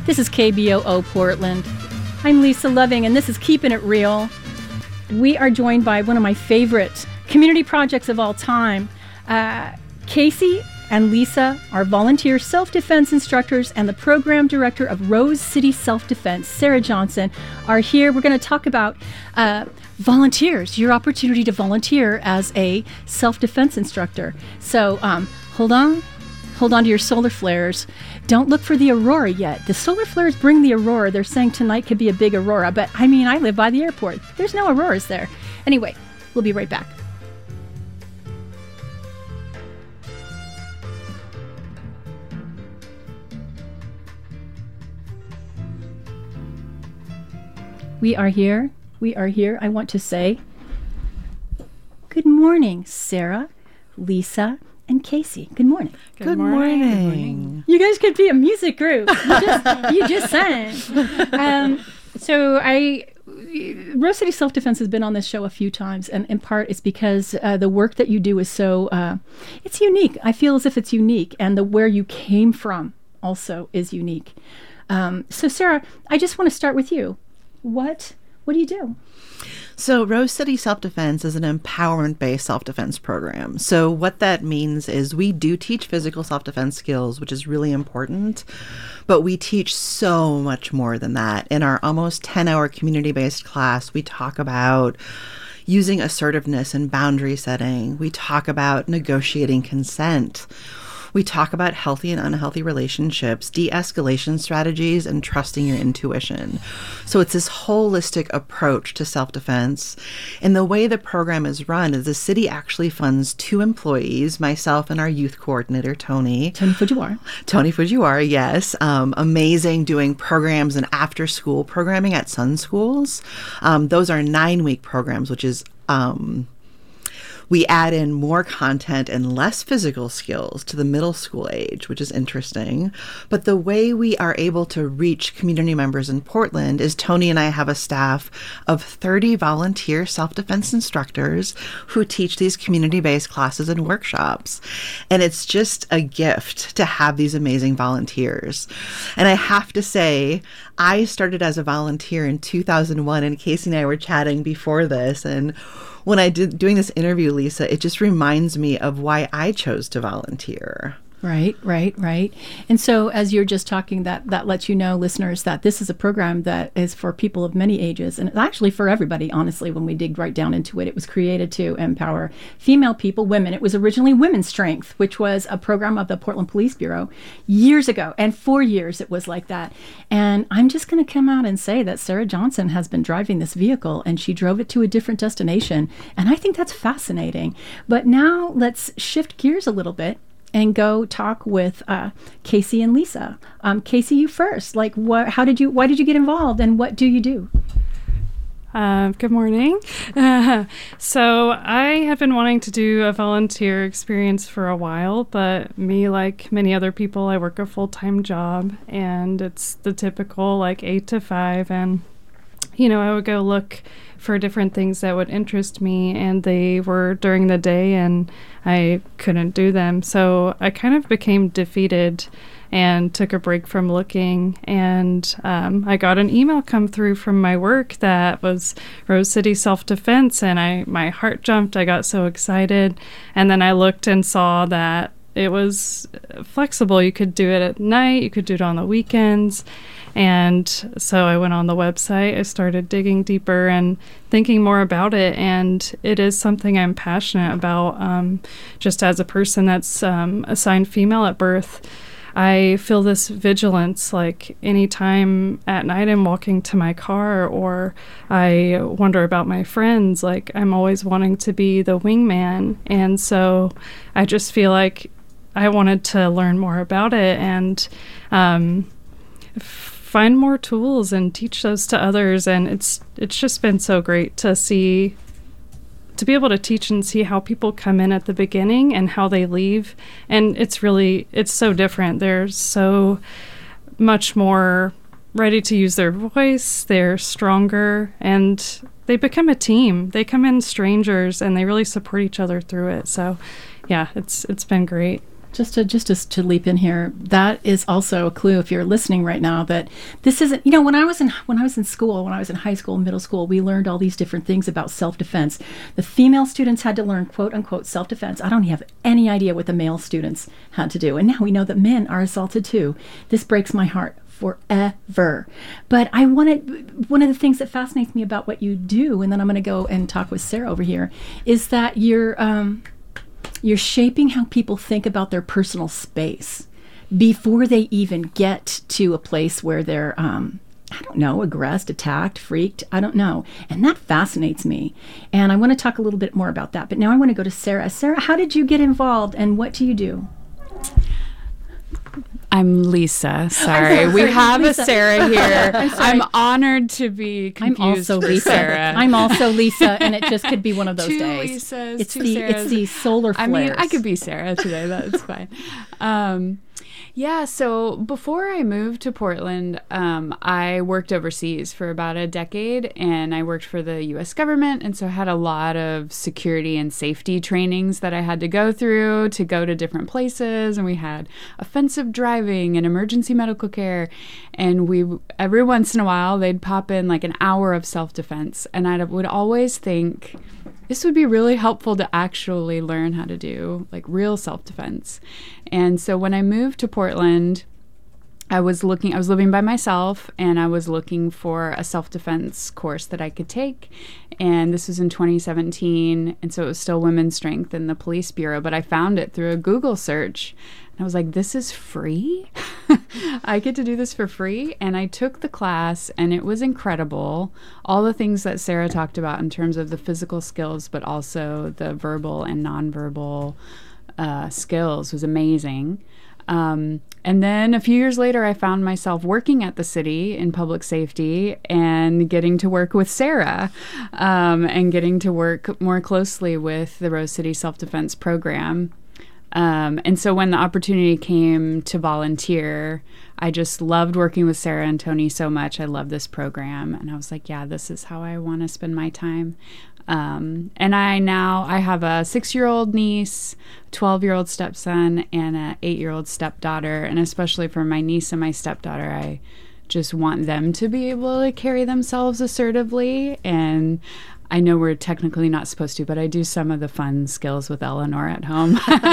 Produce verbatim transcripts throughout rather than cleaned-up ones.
This is K B O O Portland. I'm Lisa Loving, and this is Keeping It Real. We are joined by one of my favorite community projects of all time. Uh, Casey and Lisa are volunteer self-defense instructors, and the program director of Rose City Self-Defense, Sarah Johnson, are here. We're going to talk about uh, volunteers, your opportunity to volunteer as a self-defense instructor. So um, hold on. Hold on to your solar flares. Don't look for the aurora yet. The solar flares bring the aurora. They're saying tonight could be a big aurora, but I mean, I live by the airport. There's no auroras there. Anyway, we'll be right back. We are here. We are here. I want to say good morning, Sarah, Lisa, and Casey. Good morning. Good, Good morning. morning. Good morning. You guys could be a music group. You just, you just sang. Um, so I, Rose City Self-Defense has been on this show a few times, and in part it's because uh, the work that you do is so, uh, it's unique. I feel as if it's unique, and the where you came from also is unique. Um, so Sarah, I just want to start with you. What, what do you do? So Rose City Self-Defense is an empowerment-based self-defense program. So what that means is we do teach physical self-defense skills, which is really important, but we teach so much more than that. In our almost ten-hour community-based class, we talk about using assertiveness and boundary setting. We talk about negotiating consent. We talk about healthy and unhealthy relationships, de-escalation strategies, and trusting your intuition. So it's this holistic approach to self-defense. And the way the program is run is the city actually funds two employees, myself and our youth coordinator, Tony. Tony Fujiwara. Tony Fujiwara, yes. Um, amazing doing programs and after-school programming at Sun Schools. Um, those are nine-week programs, which is... Um, We add in more content and less physical skills to the middle school age, which is interesting. But the way we are able to reach community members in Portland is Tony and I have a staff of thirty volunteer self-defense instructors who teach these community-based classes and workshops. And it's just a gift to have these amazing volunteers. And I have to say, I started as a volunteer in two thousand one, and Casey and I were chatting before this, and when I did doing this interview, Lisa, it just reminds me of why I chose to volunteer. Right, right, right. And so as you're just talking, that that lets you know, listeners, that this is a program that is for people of many ages, and it's actually for everybody, honestly, when we dig right down into it. It was created to empower female people, women. It was originally Women's Strength, which was a program of the Portland Police Bureau years ago, and for years it was like that. And I'm just going to come out and say that Sarah Johnson has been driving this vehicle, and she drove it to a different destination, and I think that's fascinating. But now let's shift gears a little bit and go talk with uh, Casey and Lisa. Um, Casey, you first. Like, what? How did you? Why did you get involved, and what do you do? Uh, good morning. Uh, so I have been wanting to do a volunteer experience for a while, but me, like many other people, I work a full-time job, and it's the typical like eight to five, and you know, I would go look for different things that would interest me, and they were during the day and I couldn't do them. So I kind of became defeated and took a break from looking, and um, I got an email come through from my work that was Rose City Self-Defense, and I my heart jumped. I got so excited, and then I looked and saw that it was flexible. You could do it at night, you could do it on the weekends. And so I went on the website, I started digging deeper and thinking more about it, and it is something I'm passionate about. Um, just as a person that's um, assigned female at birth, I feel this vigilance, like anytime at night I'm walking to my car or I wonder about my friends, like I'm always wanting to be the wingman. And so I just feel like I wanted to learn more about it and um, find more tools and teach those to others. And it's it's just been so great to see, to be able to teach and see how people come in at the beginning and how they leave. And it's really, it's so different. They're so much more ready to use their voice. They're stronger and they become a team. They come in strangers and they really support each other through it. So yeah, it's it's been great. Just to just to, to leap in here, that is also a clue if you're listening right now that this isn't, you know, when I was in when I was in school, when I was in high school, middle school, we learned all these different things about self-defense. The female students had to learn quote unquote self-defense. I don't have any idea what the male students had to do. And now we know that men are assaulted too. This breaks my heart forever. But I wanted, one of the things that fascinates me about what you do, and then I'm going to go and talk with Sarah over here, is that you're um You're shaping how people think about their personal space before they even get to a place where they're, um, I don't know, aggressed, attacked, freaked. I don't know. And that fascinates me. And I want to talk a little bit more about that. But now I want to go to Sarah. Sarah, how did you get involved and what do you do? I'm Lisa. Sorry. We have Lisa. a Sarah here. I'm, I'm honored to be confused I'm also for Lisa. Sarah. I'm also Lisa, and it just could be one of those two days. Lisas, it's two the Sarahs. It's the solar flares. I mean, I could be Sarah today. That's fine. Um, yeah, so before I moved to Portland, um, I worked overseas for about a decade, and I worked for the U S government, and so I had a lot of security and safety trainings that I had to go through to go to different places, and we had offensive driving and emergency medical care, and we every once in a while they'd pop in like an hour of self-defense, and I would always think, this would be really helpful to actually learn how to do like real self-defense. And so when I moved to Portland, I was looking, I was living by myself, and I was looking for a self-defense course that I could take. And this was in twenty seventeen. And so it was still women's strength in the police bureau, but I found it through a Google search. And I was like, this is free? I get to do this for free? And I took the class, and it was incredible. All the things that Sarah talked about in terms of the physical skills, but also the verbal and nonverbal uh, skills was amazing. Um, and then a few years later, I found myself working at the city in public safety and getting to work with Sarah um, and getting to work more closely with the Rose City Self-Defense Program. Um, and so when the opportunity came to volunteer, I just loved working with Sarah and Tony so much. I love this program. And I was like, yeah, this is how I want to spend my time. Um, and I now, I have a six-year-old niece, twelve-year-old stepson, and an eight-year-old stepdaughter. And especially for my niece and my stepdaughter, I just want them to be able to carry themselves assertively. And I know we're technically not supposed to, but I do some of the fun skills with Eleanor at home.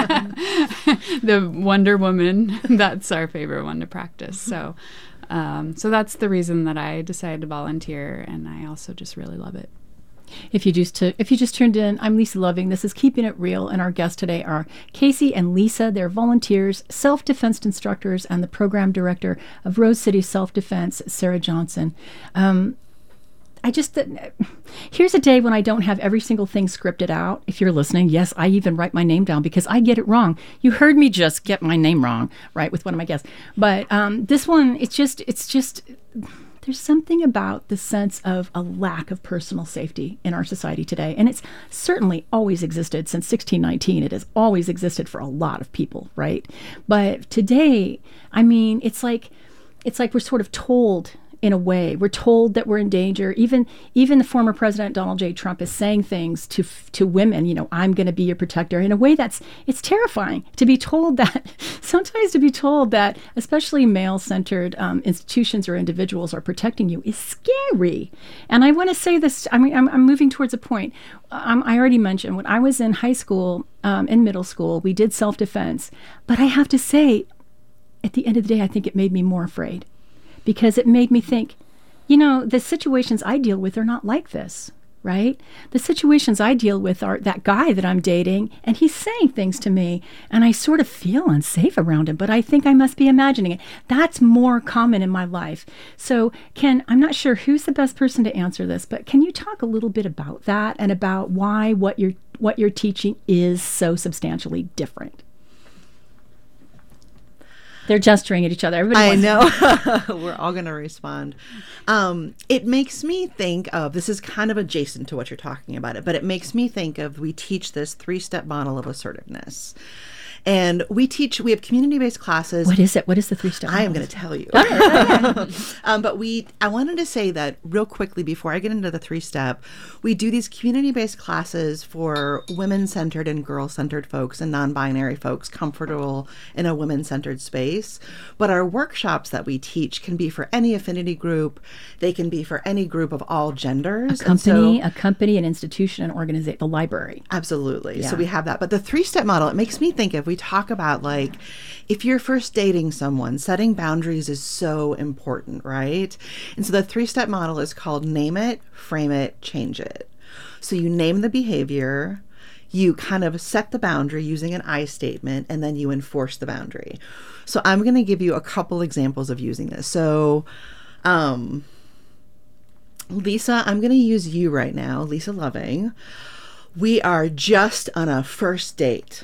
The Wonder Woman, that's our favorite one to practice. So, um, so that's the reason that I decided to volunteer, and I also just really love it. If you just to, if you just tuned in, I'm Lisa Loving. This is Keeping It Real, and our guests today are Casey and Lisa. They're volunteers, self-defense instructors, and the program director of Rose City Self-Defense, Sarah Johnson. Um, I just, uh, here's a day when I don't have every single thing scripted out. If you're listening, yes, I even write my name down because I get it wrong. You heard me just get my name wrong, right, with one of my guests. But um, this one, it's just, it's just, there's something about the sense of a lack of personal safety in our society today. And it's certainly always existed since sixteen nineteen. It has always existed for a lot of people, right? But today, I mean, it's like, it's like we're sort of told, in a way, we're told that we're in danger. Even even the former president, Donald J. Trump, is saying things to to women, you know, I'm going to be your protector, in a way that's, it's terrifying to be told that, sometimes to be told that, especially male-centered um, institutions or individuals are protecting you is scary. And I want to say this, I mean, I'm, I'm moving towards a point. Um, I already mentioned, when I was in high school, um, in middle school, we did self-defense. But I have to say, at the end of the day, I think it made me more afraid. Because it made me think, you know, the situations I deal with are not like this, right? The situations I deal with are that guy that I'm dating, and he's saying things to me, and I sort of feel unsafe around him, but I think I must be imagining it. That's more common in my life. So, Ken, I'm not sure who's the best person to answer this, but can you talk a little bit about that and about why what you're what you're teaching is so substantially different? They're gesturing at each other. Everybody I know. We're all going to respond. Um, it makes me think of, this is kind of adjacent to what you're talking about, it, but it makes me think of, we teach this three-step model of assertiveness. And we teach, we have community-based classes. What is it? What is the three-step I am model? going to tell you. um, but we, I wanted to say that real quickly before I get into the three-step, we do these community-based classes for women-centered and girl-centered folks and non-binary folks comfortable in a women-centered space. But our workshops that we teach can be for any affinity group. They can be for any group of all genders. A company, And so, a company, an institution, an organization, the library. absolutely. Yeah. So we have that. But the three-step model, it makes me think if we talk about like, if you're first dating someone, setting boundaries is so important, right? And so the three-step model is called name it, frame it, change it. So you name the behavior, you kind of set the boundary using an I statement, and then you enforce the boundary. So I'm going to give you a couple examples of using this. So, um, Lisa, I'm going to use you right now, Lisa Loving. We are just on a first date.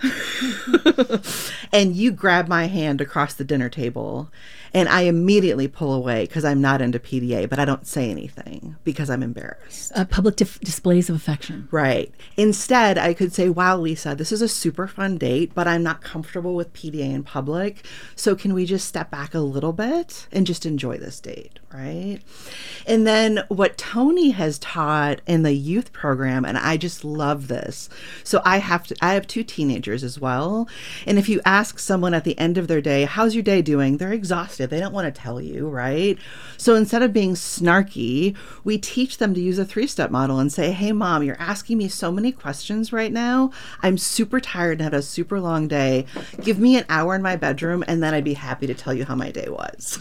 And you grab my hand across the dinner table, and I immediately pull away because I'm not into P D A, but I don't say anything because I'm embarrassed. Uh, public dif- displays of affection. Right. Instead, I could say, wow, Lisa, this is a super fun date, but I'm not comfortable with P D A in public. So can we just step back a little bit and just enjoy this date, right? And then what Tony has taught in the youth program, and I just love this. So I have to, I have two teenagers as well. And if you ask someone at the end of their day, how's your day doing? They're exhausted. They don't want to tell you, right? So instead of being snarky, we teach them to use a three-step model and say, hey, mom, you're asking me so many questions right now. I'm super tired and had a super long day. Give me an hour in my bedroom, and then I'd be happy to tell you how my day was.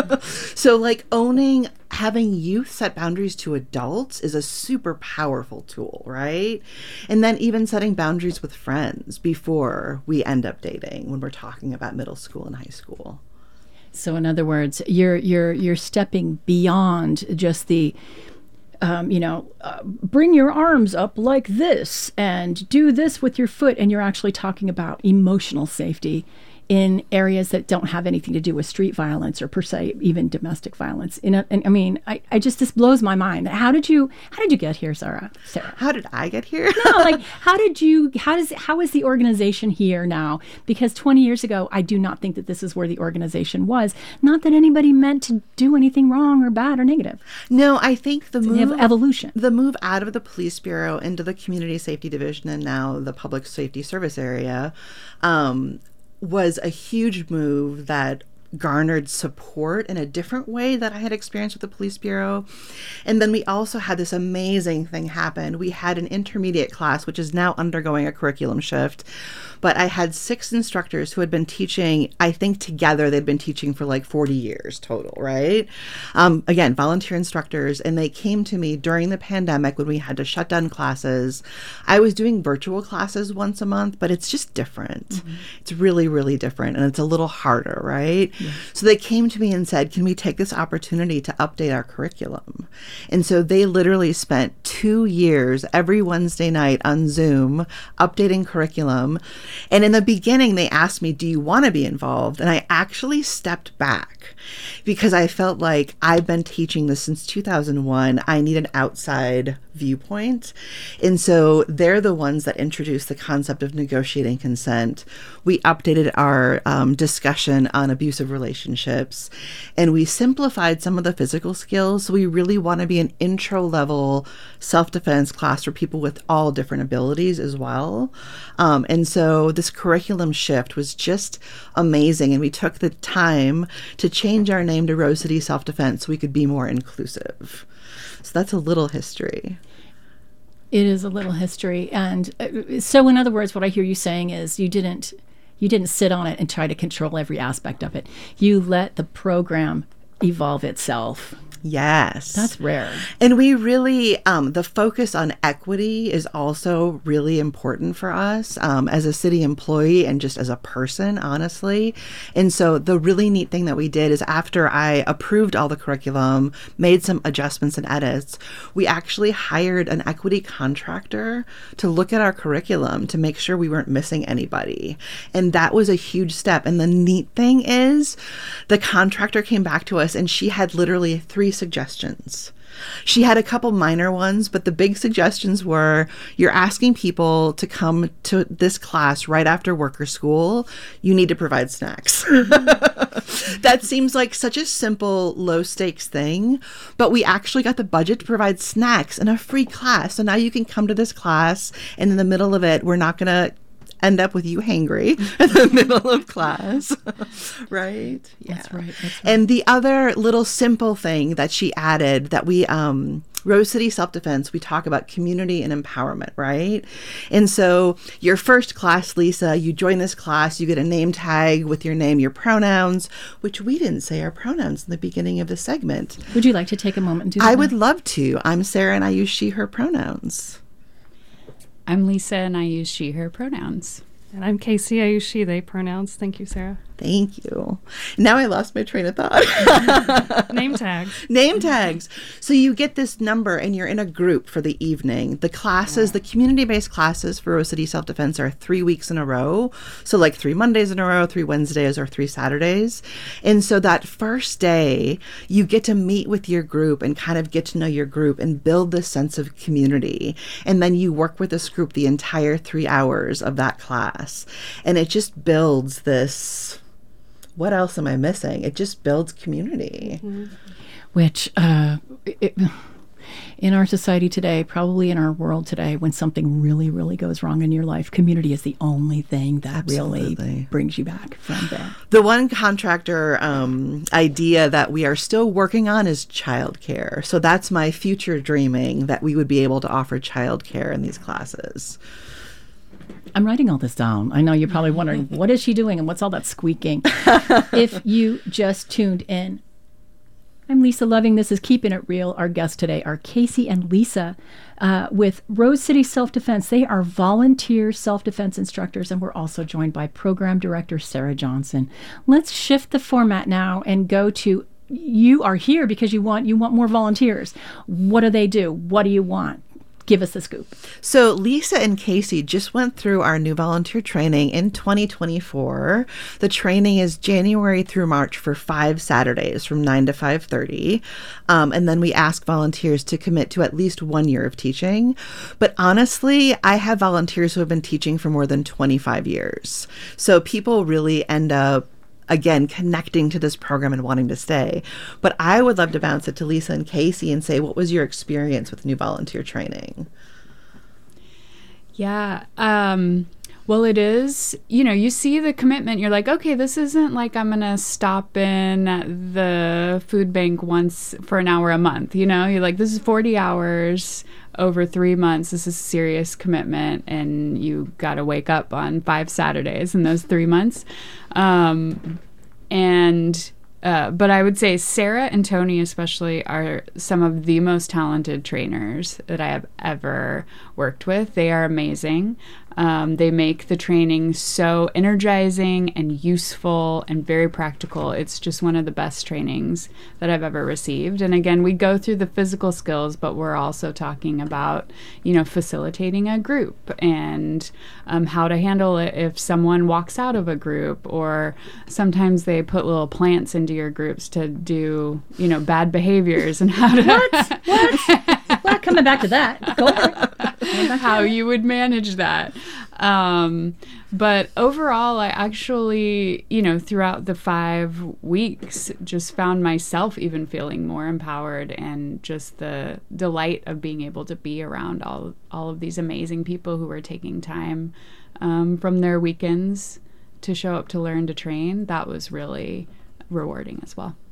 So like owning, having youth set boundaries to adults is a super powerful tool, right? And then even setting boundaries with friends before we end up dating when we're talking about middle school and high school. So in other words, you're you're you're stepping beyond just the, um, you know, uh, bring your arms up like this and do this with your foot, and you're actually talking about emotional safety in areas that don't have anything to do with street violence or per se even domestic violence. In a, and I mean, I, I just this blows my mind. How did you how did you get here, Sarah? Sarah? How did I get here? No, like how did you? How does how is the organization here now? Because twenty years ago, I do not think that this is where the organization was. Not that anybody meant to do anything wrong or bad or negative. No, I think the It's an move ev- evolution. the move out of the police bureau into the community safety division and now the public safety service area um, was a huge move that garnered support in a different way that I had experienced with the police bureau. And then we also had this amazing thing happen. We had an intermediate class, which is now undergoing a curriculum shift. But I had six instructors who had been teaching, I think together they'd been teaching for like forty years total, right? Um, again, volunteer instructors. And they came to me during the pandemic when we had to shut down classes. I was doing virtual classes once a month, but it's just different. Mm-hmm. It's really, really different. And it's a little harder, right? Yeah. So they came to me and said, can we take this opportunity to update our curriculum? And so they literally spent two years every Wednesday night on Zoom updating curriculum. And in the beginning, they asked me, do you want to be involved? And I actually stepped back because I felt like I've been teaching this since two thousand one. I need an outside viewpoint. And so they're the ones that introduced the concept of negotiating consent. We updated our um, discussion on abusive relationships, and we simplified some of the physical skills. So we really want to be an intro level self-defense class for people with all different abilities as well. Um, and so this curriculum shift was just amazing. And we took the time to change our name to Rose City Self-Defense so we could be more inclusive. So that's a little history. It is a little history. And uh, so in other words, what I hear you saying is you didn't you didn't sit on it and try to control every aspect of it. You let the program evolve itself. Yes. That's rare. And we really, um, the focus on equity is also really important for us um, as a city employee and just as a person, honestly. And so the really neat thing that we did is after I approved all the curriculum, made some adjustments and edits, we actually hired an equity contractor to look at our curriculum to make sure we weren't missing anybody. And that was a huge step. And the neat thing is the contractor came back to us and she had literally three suggestions. She had a couple minor ones, but the big suggestions were you're asking people to come to this class right after work or school. You need to provide snacks. That seems like such a simple, low stakes thing, but we actually got the budget to provide snacks in a free class. So now you can come to this class, and in the middle of it, we're not going to end up with you hangry in the middle of class. Right? Yeah. That's right. That's right. And the other little simple thing that she added that we, um, Rose City Self-Defense, we talk about community and empowerment, right? And so your first class, Lisa, you join this class, you get a name tag with your name, your pronouns, which we didn't say our pronouns in the beginning of the segment. Would you like to take a moment and do that? I would love to. I'm Sarah and I use she, her pronouns. I'm Lisa and I use she, her pronouns. And I'm Casey. I use she, they pronouns. Thank you, Sarah. Thank you. Now I lost my train of thought. Name tags. Name tags. So you get this number and you're in a group for the evening. The classes, the community-based classes for Rose City Self-Defense are three weeks in a row. So like three Mondays in a row, three Wednesdays, or three Saturdays. And so that first day, you get to meet with your group and kind of get to know your group and build this sense of community. And then you work with this group the entire three hours of that class. And it just builds this... What else am I missing? It just builds community. Mm-hmm. Which, uh, it, in our society today, probably in our world today, when something really, really goes wrong in your life, community is the only thing that Absolutely. really brings you back from there. The one contractor um, idea that we are still working on is childcare. So that's my future dreaming, that we would be able to offer childcare in these classes. I'm writing all this down. I know you're probably wondering, what is she doing and what's all that squeaking? If you just tuned in, I'm Lisa Loving. This is Keeping It Real. Our guests today are Casey and Lisa uh, with Rose City Self-Defense. They are volunteer self-defense instructors, and we're also joined by Program Director Sarah Johnson. Let's shift the format now and go to, you are here because you want you want more volunteers. What do they do? What do you want? Give us the scoop. So Lisa and Casey just went through our new volunteer training in twenty twenty-four. The training is January through March for five Saturdays from nine to five thirty. Um, and then we ask volunteers to commit to at least one year of teaching. But honestly, I have volunteers who have been teaching for more than twenty-five years. So people really end up again, connecting to this program and wanting to stay. But I would love to bounce it to Lisa and Casey and say, what was your experience with new volunteer training? Yeah. Um, well, it is, you know, you see the commitment. You're like, okay, this isn't like I'm going to stop in at the food bank once for an hour a month. You know, you're like, this is forty hours over three months. This is serious commitment. And you got to wake up on five Saturdays in those three months. Um, and, uh, but I would say Sarah and Tony especially are some of the most talented trainers that I have ever worked with. They are amazing. Um, they make the training so energizing and useful and very practical. It's just one of the best trainings that I've ever received. And again, we go through the physical skills, but we're also talking about, you know, facilitating a group and um, how to handle it if someone walks out of a group, or sometimes they put little plants into your groups to do, you know, bad behaviors and how to... What? What? Well, coming back to that. Go for it. How you would manage that. Um, but overall, I actually, you know, throughout the five weeks, just found myself even feeling more empowered, and just the delight of being able to be around all, all of these amazing people who are taking time um, from their weekends to show up to learn to train. That was really rewarding as well.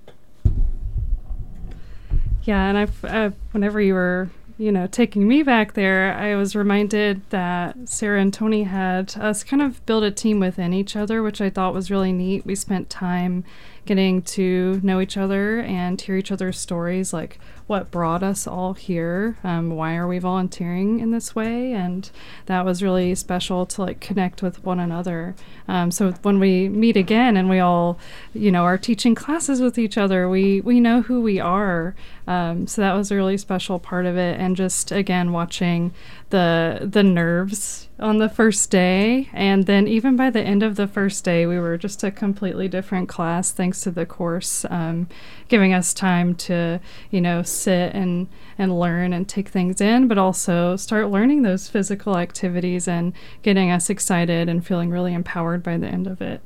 Yeah, and I've, uh, whenever you were, you know, taking me back there, I was reminded that Sarah and Tony had us kind of build a team within each other, which I thought was really neat. We spent time getting to know each other and hear each other's stories, like what brought us all here, um, why are we volunteering in this way, and that was really special to like connect with one another. Um, so when we meet again and we all, you know, are teaching classes with each other, we we know who we are. Um, so that was a really special part of it, and just again watching the the nerves on the first day, and then even by the end of the first day, we were just a completely different class thanks aspects of the course, um, giving us time to, you know, sit and, and learn and take things in, but also start learning those physical activities and getting us excited and feeling really empowered by the end of it.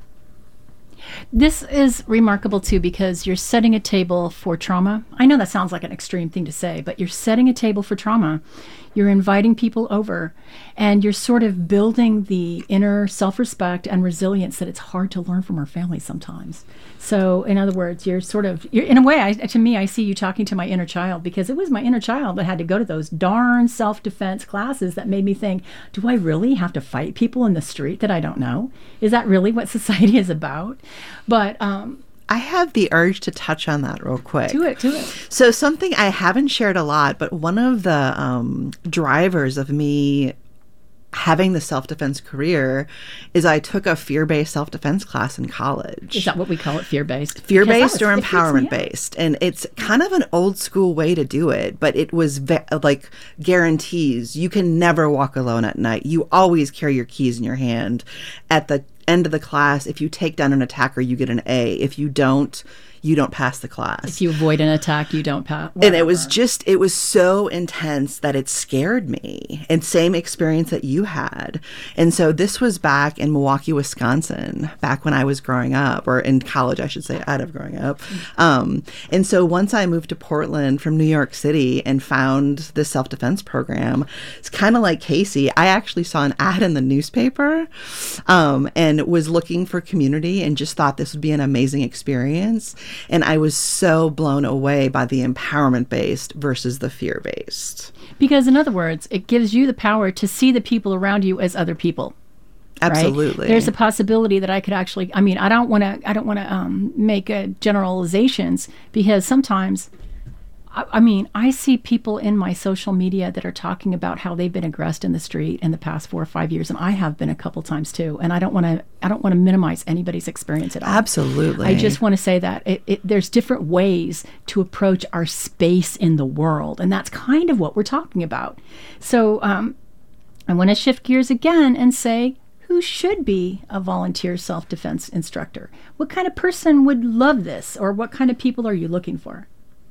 This is remarkable, too, because you're setting a table for trauma. I know that sounds like an extreme thing to say, but you're setting a table for trauma. You're inviting people over, and you're sort of building the inner self-respect and resilience that it's hard to learn from our families sometimes. So, in other words, you're sort of, you're, in a way, I, to me, I see you talking to my inner child, because it was my inner child that had to go to those darn self-defense classes that made me think, do I really have to fight people in the street that I don't know? Is that really what society is about? But um, I have the urge to touch on that real quick. Do it, do it. So something I haven't shared a lot, but one of the um, drivers of me having the self-defense career is I took a fear-based self-defense class in college. Is that what we call it, fear-based? Fear-based or empowerment-based. And it's kind of an old school way to do it, but it was ve- like guarantees. You can never walk alone at night. You always carry your keys in your hand. At the end of the class, if you take down an attacker, you get an A. If you don't, you don't pass the class. If you avoid an attack, you don't pass. And it was just, it was so intense that it scared me. And same experience that you had. And so this was back in Milwaukee, Wisconsin, back when I was growing up, or in college, I should say, out of growing up. Um, and so once I moved to Portland from New York City and found this self-defense program, it's kind of like Casey. I actually saw an ad in the newspaper um, and was looking for community and just thought this would be an amazing experience. And I was so blown away by the empowerment-based versus the fear-based. Because, in other words, it gives you the power to see the people around you as other people. Absolutely. Right? There's a possibility that I could actually, I mean, I don't want to, I don't want to um, make uh, generalizations, because sometimes, I, I mean, I see people in my social media that are talking about how they've been aggressed in the street in the past four or five years, and I have been a couple times too. And I don't want to, I don't want to minimize anybody's experience at all. Absolutely. I just want to say that it, it, there's different ways to approach our space in the world, and that's kind of what we're talking about. So um, I want to shift gears again and say, who should be a volunteer self-defense instructor? What kind of person would love this, or what kind of people are you looking for?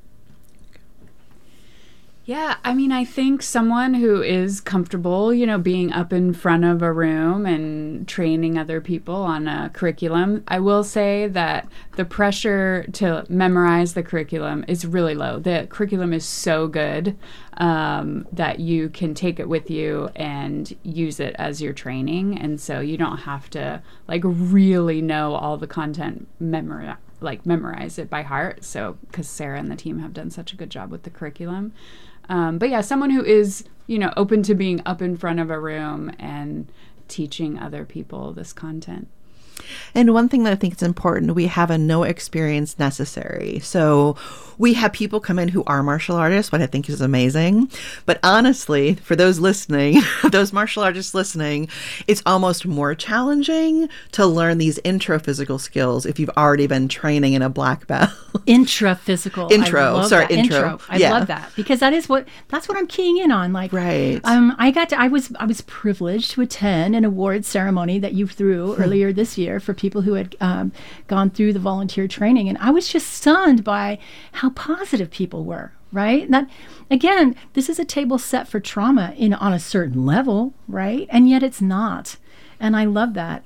Yeah, I mean, I think someone who is comfortable, you know, being up in front of a room and training other people on a curriculum. I will say that the pressure to memorize the curriculum is really low. The curriculum is so good um, that you can take it with you and use it as your training. And so you don't have to, like, really know all the content, memori- like, memorize it by heart. So, because Sarah and the team have done such a good job with the curriculum. Um, but yeah, someone who is, you know, open to being up in front of a room and teaching other people this content. And one thing that I think is important, we have a no experience necessary. So we have people come in who are martial artists, what I think is amazing. But honestly, for those listening, those martial artists listening, it's almost more challenging to learn these intro physical skills if you've already been training in a black belt. Intra physical. Intro. Sorry, intro. intro. I yeah. love that, because that is what that's what I'm keying in on. Like, right. Um, I got to. I was I was privileged to attend an awards ceremony that you threw earlier this year for people who had um, gone through the volunteer training, and I was just stunned by how positive people were. Right. That again, this is a table set for trauma in on a certain level, right? And yet it's not, and I love that.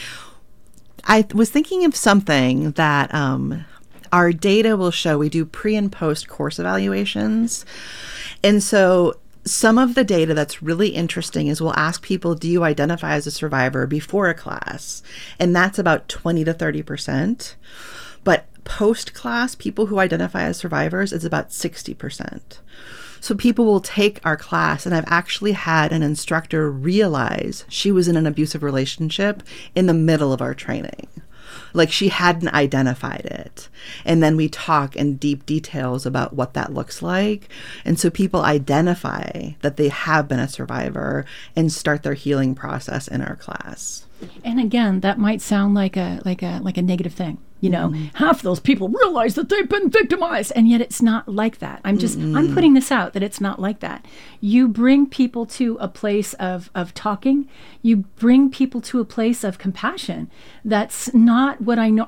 I was thinking of something that um, our data will show. We do pre and post course evaluations. And so some of the data that's really interesting is we'll ask people, do you identify as a survivor before a class? And that's about twenty to thirty percent. But post-class, people who identify as survivors is about sixty percent. So people will take our class, and I've actually had an instructor realize she was in an abusive relationship in the middle of our training. Like, she hadn't identified it. And then we talk in deep details about what that looks like. And so people identify that they have been a survivor and start their healing process in our class. And again, that might sound like a like a like a negative thing. You know, mm. half those people realize that they've been victimized, and yet it's not like that. I'm just Mm-mm. I'm putting this out that it's not like that. You bring people to a place of of talking. You bring people to a place of compassion. That's not what I know.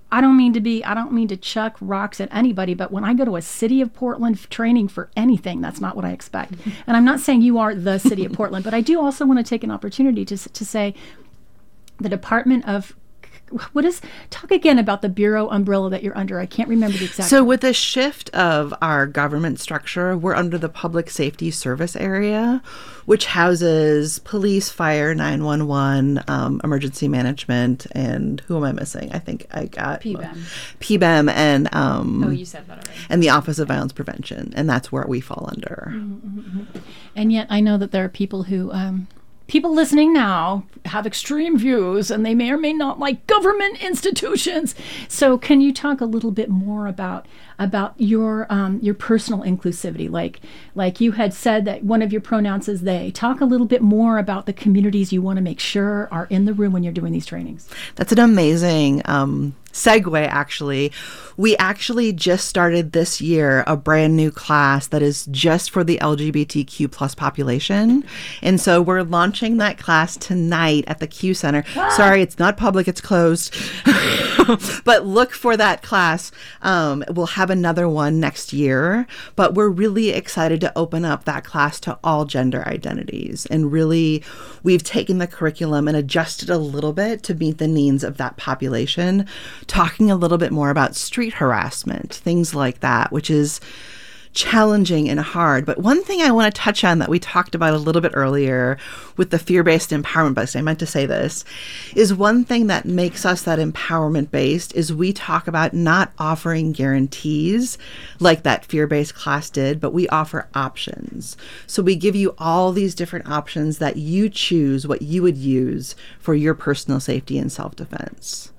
I don't mean to be, I don't mean to chuck rocks at anybody, but when I go to a City of Portland f- training for anything, that's not what I expect. And I'm not saying you are the City of Portland, but I do also want to take an opportunity to, s- to say the Department of What is, talk again about the bureau umbrella that you're under. I can't remember the exact. So with the shift of our government structure, we're under the Public Safety Service area, which houses police, fire, nine one one, um, emergency management, and who am I missing? I think I got P B E M. P B E M and um, Oh, you said that already. and the Office of Violence Prevention, and that's where we fall under. Mm-hmm. And yet I know that there are people who, um, people listening now have extreme views, and they may or may not like government institutions. So can you talk a little bit more about about your um, your personal inclusivity? Like like you had said that one of your pronouns is they. Talk a little bit more about the communities you want to make sure are in the room when you're doing these trainings. That's an amazing um, segue, actually. We actually just started this year a brand new class that is just for the L G B T Q plus population. And so we're launching that class tonight at the Q Center. Ah. Sorry, it's not public, it's closed. But look for that class. Um, we'll have another one next year, but we're really excited to open up that class to all gender identities. And really, we've taken the curriculum and adjusted a little bit to meet the needs of that population, talking a little bit more about street harassment, things like that, which is challenging and hard. But one thing I want to touch on that we talked about a little bit earlier with the fear-based empowerment bus, I meant to say this, is one thing that makes us that empowerment-based is we talk about not offering guarantees like that fear-based class did, but we offer options. So we give you all these different options that you choose what you would use for your personal safety and self-defense.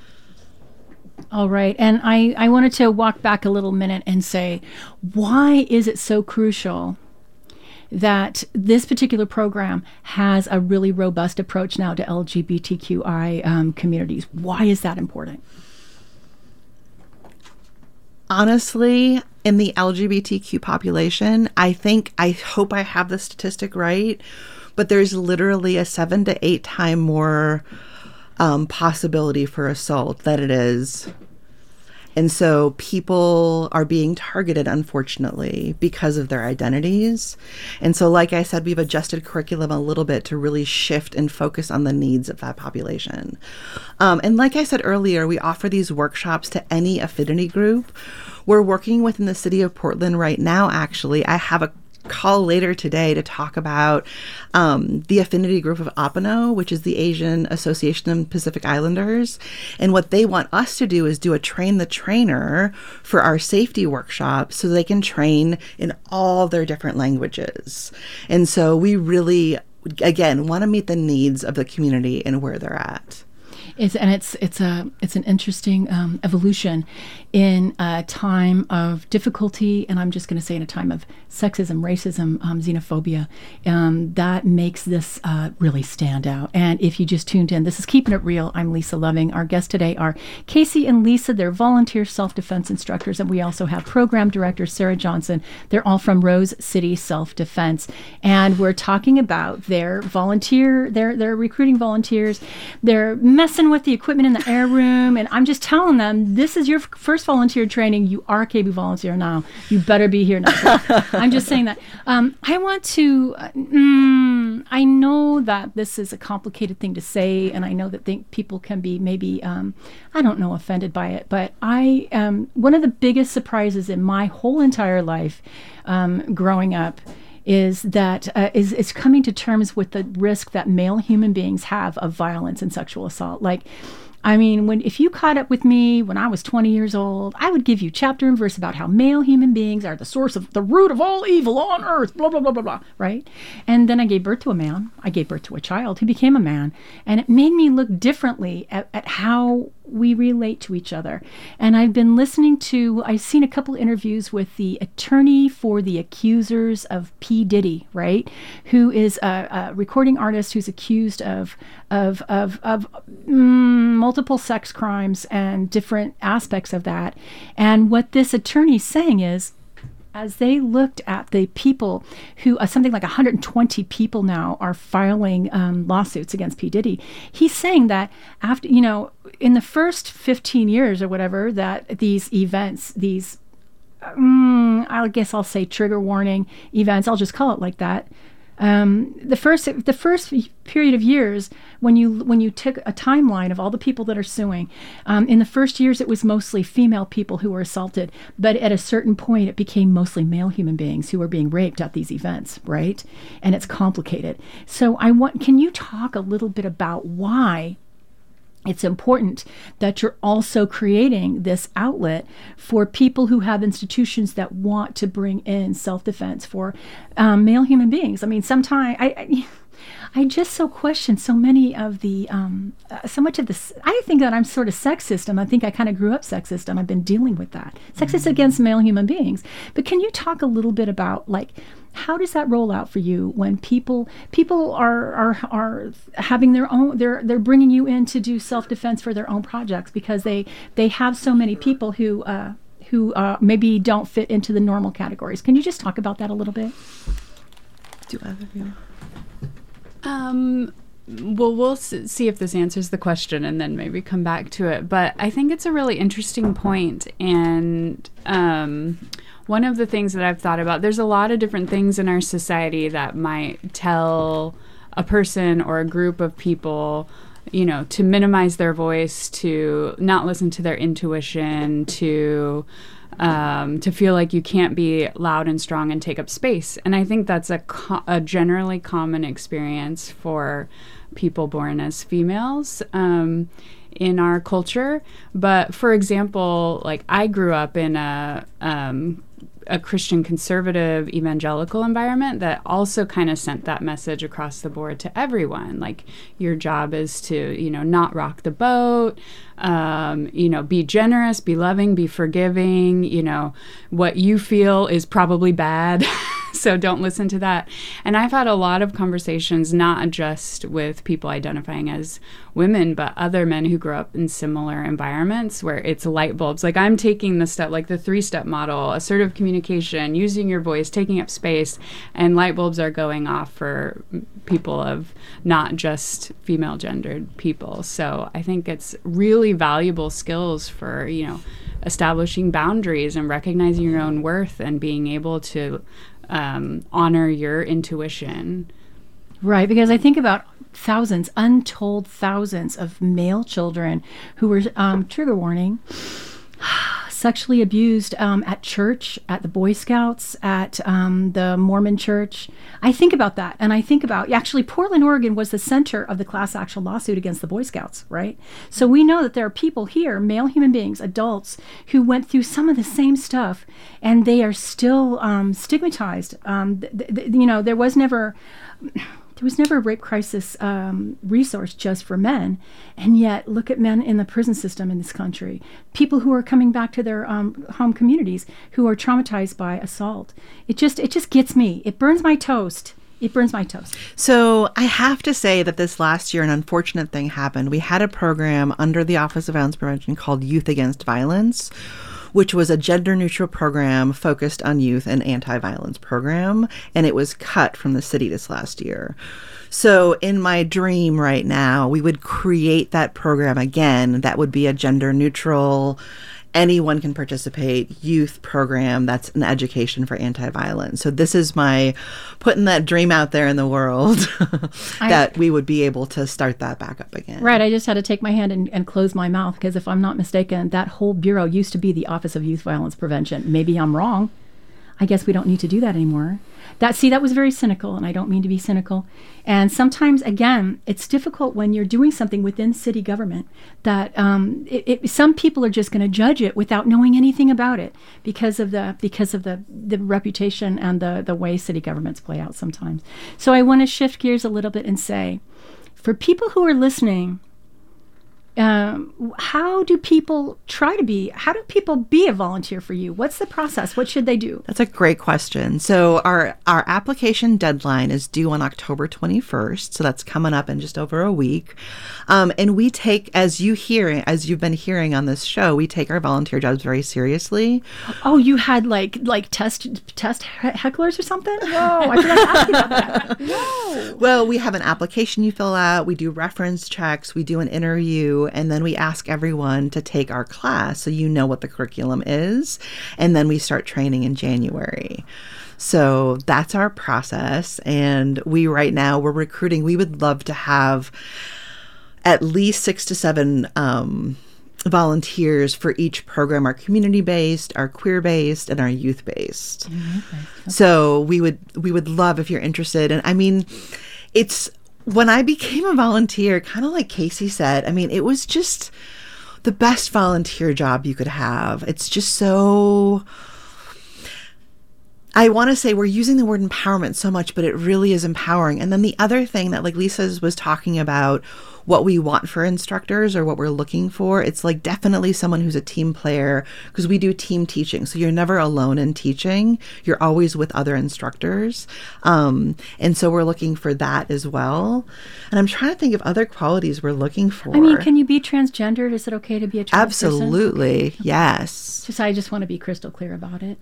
All right. And I, I wanted to walk back a little minute and say, why is it so crucial that this particular program has a really robust approach now to L G B T Q I um, communities? Why is that important? Honestly, in the L G B T Q population, I think, I hope I have the statistic right, but there's literally a seven to eight time more Um, possibility for assault that it is. And so people are being targeted, unfortunately, because of their identities. And so, like I said, we've adjusted curriculum a little bit to really shift and focus on the needs of that population. Um, and like I said earlier, we offer these workshops to any affinity group. We're working within the city of Portland right now, actually. I have a call later today to talk about um, the affinity group of Apano, which is the Asian Association of Pacific Islanders. And what they want us to do is do a train the trainer for our safety workshop so they can train in all their different languages. And so we really, again, want to meet the needs of the community and where they're at. It's, and it's it's a it's an interesting um, evolution in a time of difficulty, and I'm just going to say in a time of sexism, racism, um, xenophobia. Um, that makes this uh, really stand out. And if you just tuned in, this is Keeping It Real. I'm Lisa Loving. Our guests today are Casey and Lisa. They're volunteer self-defense instructors, and we also have program director Sarah Johnson. They're all from Rose City Self-Defense, and we're talking about their volunteer. They're they're recruiting volunteers. They're messing with the equipment in the air room, and I'm just telling them, this is your f- first volunteer training. You are a K B volunteer now. You better be here next week. I'm just saying that. Um, I want to, uh, mm, I know that this is a complicated thing to say, and I know that think people can be maybe, um, I don't know, offended by it, but I, um, one of the biggest surprises in my whole entire life um, growing up is that uh, is, is coming to terms with the risk that male human beings have of violence and sexual assault. Like, I mean, when if you caught up with me when I was twenty years old, I would give you chapter and verse about how male human beings are the source of the root of all evil on earth, blah, blah, blah, blah, blah, right? And then I gave birth to a man. I gave birth to a child who became a man. And it made me look differently at, at how we relate to each other. And I've been listening to, I've seen a couple interviews with the attorney for the accusers of P. Diddy, right? Who is a, a recording artist who's accused of, of, of, of mm, multiple sex crimes and different aspects of that. And what this attorney's saying is, as they looked at the people who, uh, something like one hundred twenty people now are filing um, lawsuits against P. Diddy, he's saying that after, you know, in the first fifteen years or whatever, that these events, these, um, I guess I'll say trigger warning events, I'll just call it like that. Um, the first the first period of years, when you when you took a timeline of all the people that are suing, um, in the first years it was mostly female people who were assaulted, but at a certain point it became mostly male human beings who were being raped at these events, right? And it's complicated. So I want, can you talk a little bit about why it's important that you're also creating this outlet for people who have institutions that want to bring in self-defense for um, male human beings? I mean, sometimes I, I, I just so question so many of the, um, uh, so much of this. I think that I'm sort of sexist, and I think I kind of grew up sexist, and I've been dealing with that. Sexist mm-hmm. against male human beings. But can you talk a little bit about, like, how does that roll out for you when people people are are are having their own, they're they're bringing you in to do self-defense for their own projects because they they have so many people who uh, who uh, maybe don't fit into the normal categories? Can you just talk about that a little bit? Do either of you? Um. Well, we'll s- see if this answers the question and then maybe come back to it. But I think it's a really interesting point, and um, one of the things that I've thought about, there's a lot of different things in our society that might tell a person or a group of people, you know, to minimize their voice, to not listen to their intuition, to um, to feel like you can't be loud and strong and take up space. And I think that's a, co- a generally common experience for people born as females um, in our culture. But for example, like I grew up in a um, a Christian conservative evangelical environment that also kind of sent that message across the board to everyone. Like, your job is to, you know, not rock the boat, um, you know, be generous, be loving, be forgiving, you know, what you feel is probably bad. So don't listen to that. And I've had a lot of conversations, not just with people identifying as women, but other men who grew up in similar environments where it's light bulbs. Like, I'm taking the step, like the three-step model, assertive communication, using your voice, taking up space, and light bulbs are going off for people of not just female gendered people. So I think it's really valuable skills for, you know, establishing boundaries and recognizing your own worth and being able to um, honor your intuition. Right, because I think about thousands, untold thousands of male children who were, um, trigger warning, sexually abused um, at church, at the Boy Scouts, at um, the Mormon church. I think about that, and I think about, actually, Portland, Oregon was the center of the class action lawsuit against the Boy Scouts, right? So we know that there are people here, male human beings, adults, who went through some of the same stuff, and they are still um, stigmatized. Um, th- th- you know, there was never... There was never a rape crisis um, resource just for men, and yet look at men in the prison system in this country. People who are coming back to their um, home communities who are traumatized by assault. It just it just gets me. It burns my toast. It burns my toast. So I have to say that this last year, an unfortunate thing happened. We had a program under the Office of Violence Prevention called Youth Against Violence, which was a gender-neutral program focused on youth and anti-violence program, and it was cut from the city this last year. So in my dream right now, we would create that program again. That would be a gender-neutral, anyone can participate youth program that's an education for anti-violence. So this is my putting that dream out there in the world that I, we would be able to start that back up again. Right. I just had to take my hand and, and close my mouth, because if I'm not mistaken, that whole bureau used to be the Office of Youth Violence Prevention. Maybe I'm wrong. I guess we don't need to do that anymore. That see, that was very cynical, and I don't mean to be cynical. And sometimes, again, it's difficult when you're doing something within city government that um, it, it, some people are just going to judge it without knowing anything about it because of the because of the, the reputation and the, the way city governments play out sometimes. So I want to shift gears a little bit and say, for people who are listening, Um, how do people try to be, how do people be a volunteer for you? What's the process? What should they do? That's a great question. So our, our application deadline is due on October twenty-first. So that's coming up in just over a week. Um, and we take, as you hear, as you've been hearing on this show, we take our volunteer jobs very seriously. Oh, you had like like test test hecklers or something? Whoa, I forgot to ask you about that. Whoa. Well, we have an application you fill out. We do reference checks. We do an interview. And then we ask everyone to take our class so you know what the curriculum is. And then we start training in January. So that's our process. And we right now, we're recruiting. We would love to have at least six to seven um, volunteers for each program, our community-based, our queer-based, and our youth-based. Mm-hmm. Okay. So we would we would love if you're interested. And I mean, it's when I became a volunteer, kind of like Casey said, I mean, it was just the best volunteer job you could have. It's just so, I want to say we're using the word empowerment so much, but it really is empowering. And then the other thing that like Lisa was talking about, what we want for instructors or what we're looking for, it's like definitely someone who's a team player, because we do team teaching. So you're never alone in teaching. You're always with other instructors. Um, and so we're looking for that as well. And I'm trying to think of other qualities we're looking for. I mean, can you be transgendered? Is it okay to be a trans Absolutely. person? Yes. Just I just want to be crystal clear about it.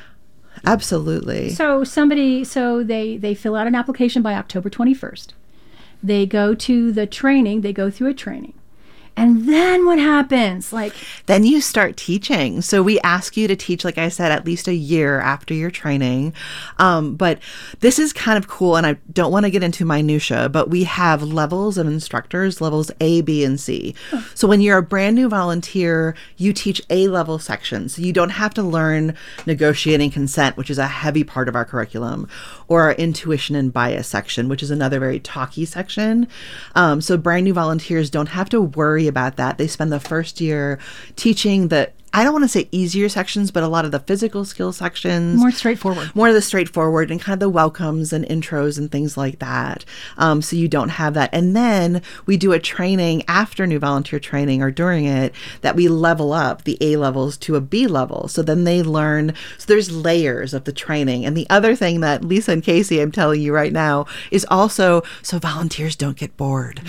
Absolutely. So somebody, so they, they fill out an application by October twenty-first. They go to the training, they go through a training. And then what happens? Like, then you start teaching. So we ask you to teach, like I said, at least a year after your training. Um, but this is kind of cool, and I don't want to get into minutia, but we have levels of instructors, levels A, B, and C. Oh. So when you're a brand new volunteer, you teach A-level sections. So you don't have to learn negotiating consent, which is a heavy part of our curriculum, or our intuition and bias section, which is another very talky section. Um, so brand new volunteers don't have to worry about that. They spend the first year teaching the, I don't want to say easier sections, but a lot of the physical skill sections. More straightforward. More of the straightforward and kind of the welcomes and intros and things like that. Um, so you don't have that. And then we do a training after new volunteer training or during it that we level up the A levels to a B level. So then they learn, so there's layers of the training. And the other thing that Lisa and Casey, I'm telling you right now, is also so volunteers don't get bored.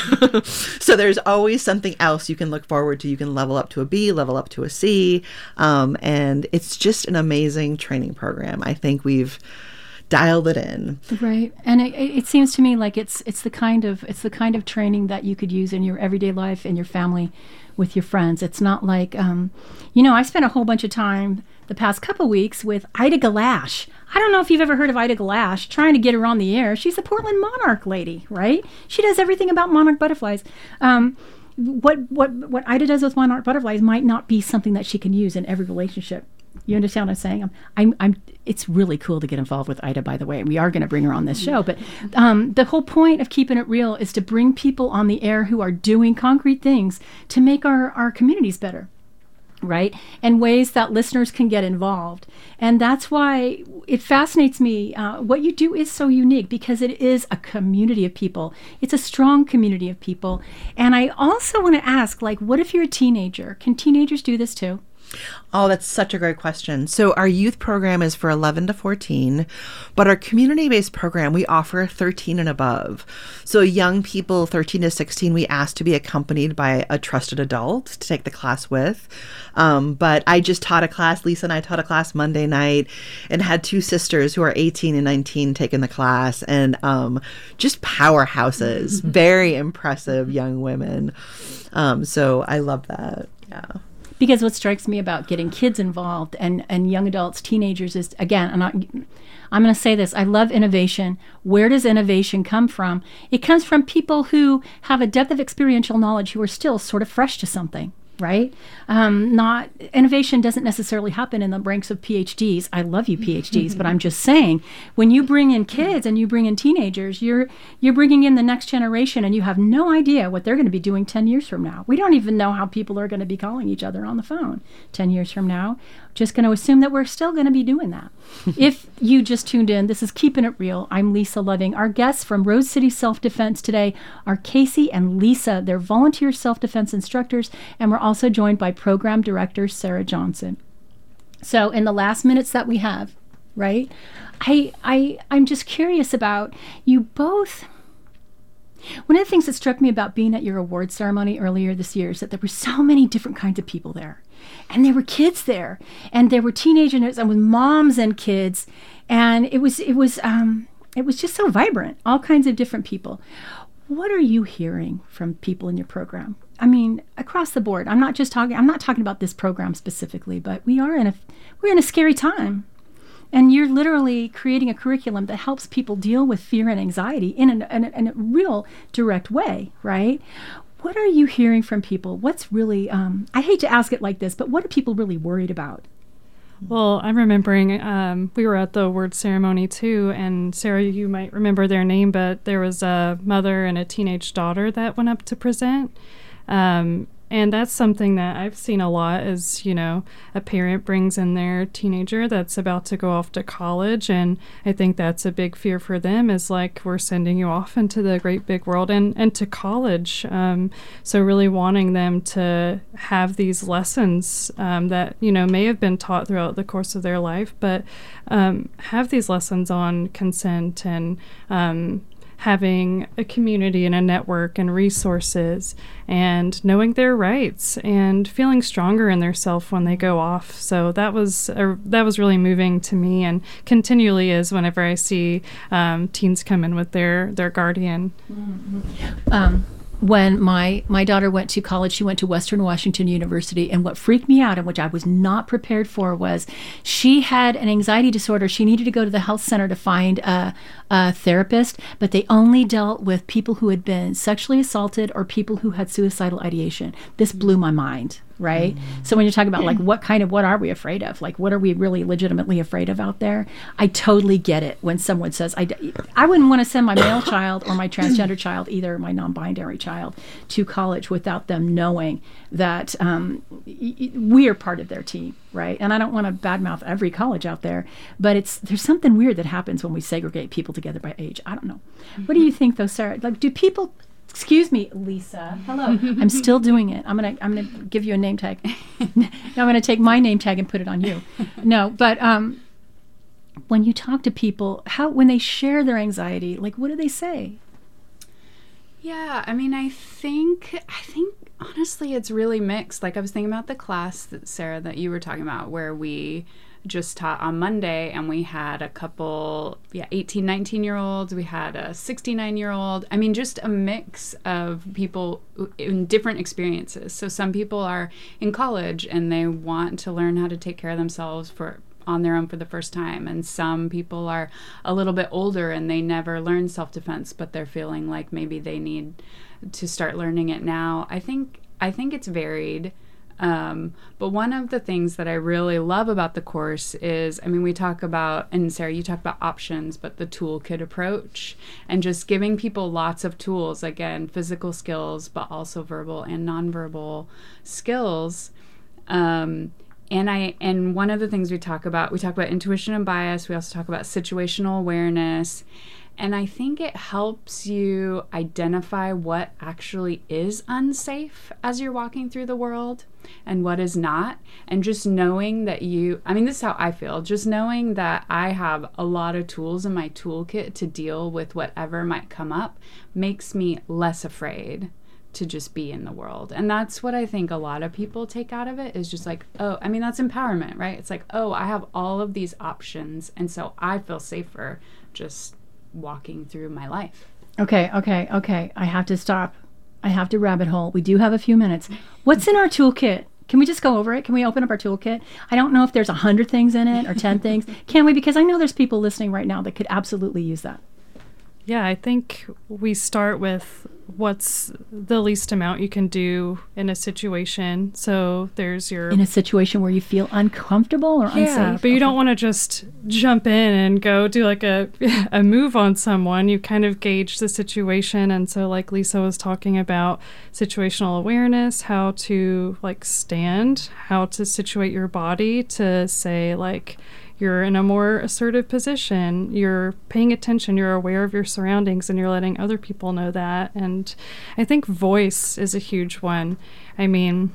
So there's always something else you can look forward to. You can level up to a B, level up to a C, um, and it's just an amazing training program. I think we've dialed it in. Right, and it, it seems to me like it's it's the kind of it's the kind of training that you could use in your everyday life, in your family, with your friends. It's not like, um, you know, I spent a whole bunch of time the past couple weeks with Ida Galash. I don't know if you've ever heard of Ida Galash, trying to get her on the air. She's a Portland monarch lady, right? She does everything about monarch butterflies. Um, What what what Ida does with monarch butterflies might not be something that she can use in every relationship. You understand what I'm saying? I'm, I'm, I'm it's really cool to get involved with Ida, by the way. We are going to bring her on this show. But um, the whole point of Keeping It Real is to bring people on the air who are doing concrete things to make our, our communities better. Right? And ways that listeners can get involved. And that's why it fascinates me. Uh, what you do is so unique because it is a community of people. It's a strong community of people. And I also want to ask, like, what if you're a teenager? Can teenagers do this too? Oh, that's such a great question. So our youth program is for eleven to fourteen, but our community-based program, we offer thirteen and above. So young people, thirteen to sixteen, we ask to be accompanied by a trusted adult to take the class with. Um, but I just taught a class, Lisa and I taught a class Monday night and had two sisters who are eighteen and nineteen taking the class, and um, just powerhouses, very impressive young women. Um, so I love that. Yeah. Because what strikes me about getting kids involved and, and young adults, teenagers is, again, I'm, not, I'm going to say this, I love innovation. Where does innovation come from? It comes from people who have a depth of experiential knowledge who are still sort of fresh to something. Right? Um, not innovation doesn't necessarily happen in the ranks of P H Ds. I love you, P H Ds, but I'm just saying, when you bring in kids and you bring in teenagers, you're you're bringing in the next generation, and you have no idea what they're going to be doing ten years from now. We don't even know how people are going to be calling each other on the phone ten years from now. just going to assume that we're still going to be doing that. If you just tuned in, this is Keeping It Real. I'm Lisa Loving. Our guests from Rose City Self-Defense today are Casey and Lisa. They're volunteer self-defense instructors, and we're also joined by program director Sarah Johnson. So in the last minutes that we have, right, I, I, I'm just curious about you both. One of the things that struck me about being at your award ceremony earlier this year is that there were so many different kinds of people there. And there were kids there, and there were teenagers, and with moms and kids, and it was it was um, it was just so vibrant. All kinds of different people. What are you hearing from people in your program? I mean, across the board. I'm not just talking. I'm not talking about this program specifically, but we are in a we're in a scary time, and you're literally creating a curriculum that helps people deal with fear and anxiety in, an, in, a, in a real direct way, right? What are you hearing from people? What's really, um, I hate to ask it like this, but what are people really worried about? Well, I'm remembering um, we were at the award ceremony too, and Sarah, you might remember their name, but there was a mother and a teenage daughter that went up to present. Um, and that's something that I've seen a lot is, you know, a parent brings in their teenager that's about to go off to college. And I think that's a big fear for them is like, we're sending you off into the great big world and, and to college. Um, so really wanting them to have these lessons um, that, you know, may have been taught throughout the course of their life, but um, have these lessons on consent and um having a community and a network and resources and knowing their rights and feeling stronger in their self when they go off. So that was a, that was really moving to me and continually is whenever I see um, teens come in with their, their guardian. Mm-hmm. Um, when my, my daughter went to college, she went to Western Washington University, and what freaked me out and which I was not prepared for was she had an anxiety disorder. She needed to go to the health center to find a, a therapist, but they only dealt with people who had been sexually assaulted or people who had suicidal ideation. This blew my mind. Right? Mm-hmm. So when you're talking about like what kind of, what are we afraid of? Like what are we really legitimately afraid of out there? I totally get it when someone says, I, I wouldn't want to send my male child or my transgender child, either my non-binary child, to college without them knowing that um, y- we are part of their team, right? And I don't want to badmouth every college out there, but it's there's something weird that happens when we segregate people together by age. I don't know. Mm-hmm. What do you think though, Sarah? Like, do people... Excuse me, Lisa. Hello. I'm still doing it. I'm gonna I'm gonna give you a name tag. I'm gonna take my name tag and put it on you. No, but um, when you talk to people, how when they share their anxiety, like what do they say? Yeah, I mean, I think I think honestly, it's really mixed. Like I was thinking about the class that Sarah that you were talking about, where we just taught on Monday, and we had a couple yeah eighteen, nineteen year olds, we had a sixty-nine year old. I mean, just a mix of people in different experiences. So some people are in college and they want to learn how to take care of themselves for on their own for the first time, and some people are a little bit older and they never learned self-defense, but they're feeling like maybe they need to start learning it now. I think I think it's varied. Um, but one of the things that I really love about the course is, I mean, we talk about, and Sarah, you talk about options, but the toolkit approach and just giving people lots of tools, again, physical skills, but also verbal and nonverbal skills. Um, and I, and one of the things we talk about, we talk about intuition and bias. We also talk about situational awareness. And I think it helps you identify what actually is unsafe as you're walking through the world and what is not. And just knowing that you, I mean, this is how I feel, just knowing that I have a lot of tools in my toolkit to deal with whatever might come up makes me less afraid to just be in the world. And that's what I think a lot of people take out of it is just like, oh, I mean, that's empowerment, right? It's like, oh, I have all of these options. And so I feel safer just walking through my life. Okay, okay, okay. I have to stop. I have to rabbit hole. We do have a few minutes. What's in our toolkit? Can we just go over it? Can we open up our toolkit? I don't know if there's a hundred things in it or ten things. Can we? Because I know there's people listening right now that could absolutely use that. Yeah, I think we start with what's the least amount you can do in a situation. So there's your In a situation where you feel uncomfortable or yeah, unsafe. but you Okay. don't want to just jump in and go do like a a move on someone. You kind of gauge the situation, and so like Lisa was talking about situational awareness, how to like stand, how to situate your body to say like you're in a more assertive position, you're paying attention, you're aware of your surroundings, and you're letting other people know that. And I think voice is a huge one. I mean,